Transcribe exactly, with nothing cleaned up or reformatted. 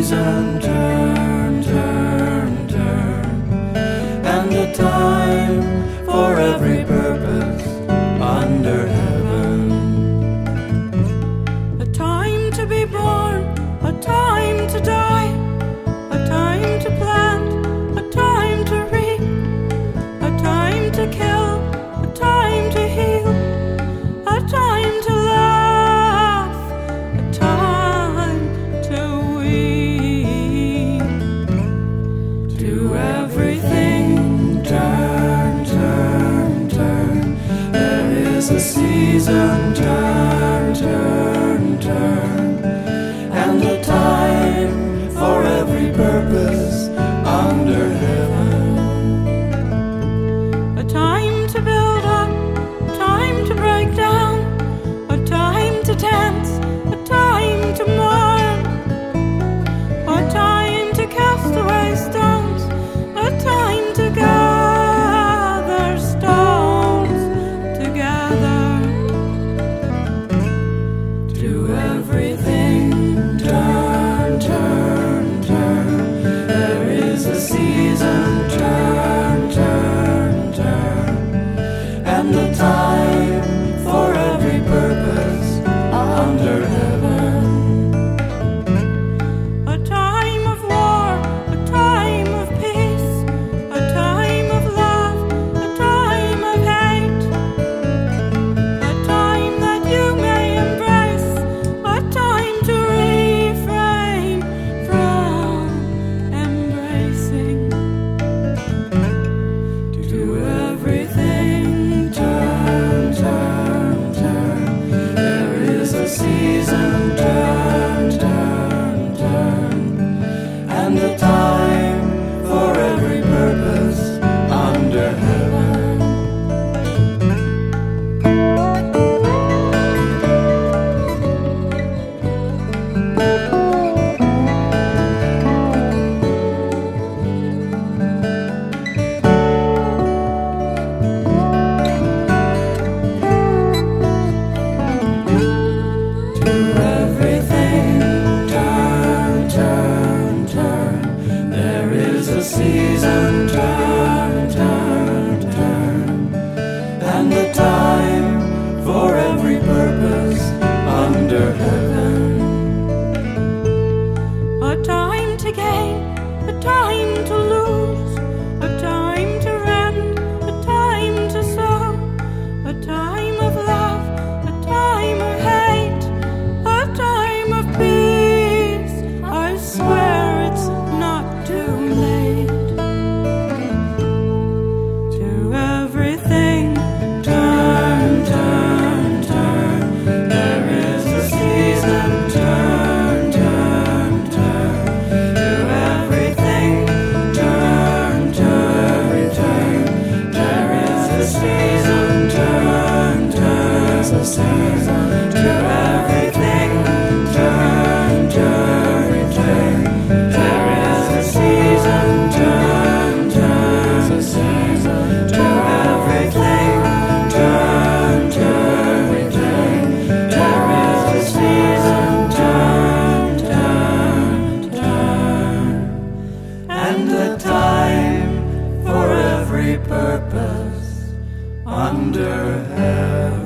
season turn, turn, turn, and a time for every purpose under heaven. A time to be born, a time to die, a time to plant, a time to reap, a time to kill, a time to heal, a time to laugh, a time to weep. To everything turn, turn, turn. There is a season turn, turn, turn, and a time for every purpose under heaven. A time to build up, a time to break down, a time to dance, a time to mourn, a time to cast away stones, a time to gather stones together. To everything turn, turn, turn. There is a season turn, turn, turn, and a time for every purpose under heaven. A time of war, a time of peace, a time of love, a time of hate, a time that you may embrace, a time to refrain from embracing. To everything turn, turn, turn. There is a season turn, turn, turn, and a time for every purpose under heaven. To everything turn, turn, turn. There is a season turn, turn, turn, and a time for every purpose under heaven. A time to gain, a time to lose, a time to rend, a time to sow, a time of love, a time of hate, a time of peace. I swear it's not too late. To everything turn, turn, turn. There is a season turn, turn, turn. To everything turn, turn, turn. There is a season turn, turn, turn. To everything turn, turn, turn. There is a season turn, turn, turn. To everything turn, turn, turn. There is a season turn, turn, turn, and a time for every purpose under heaven.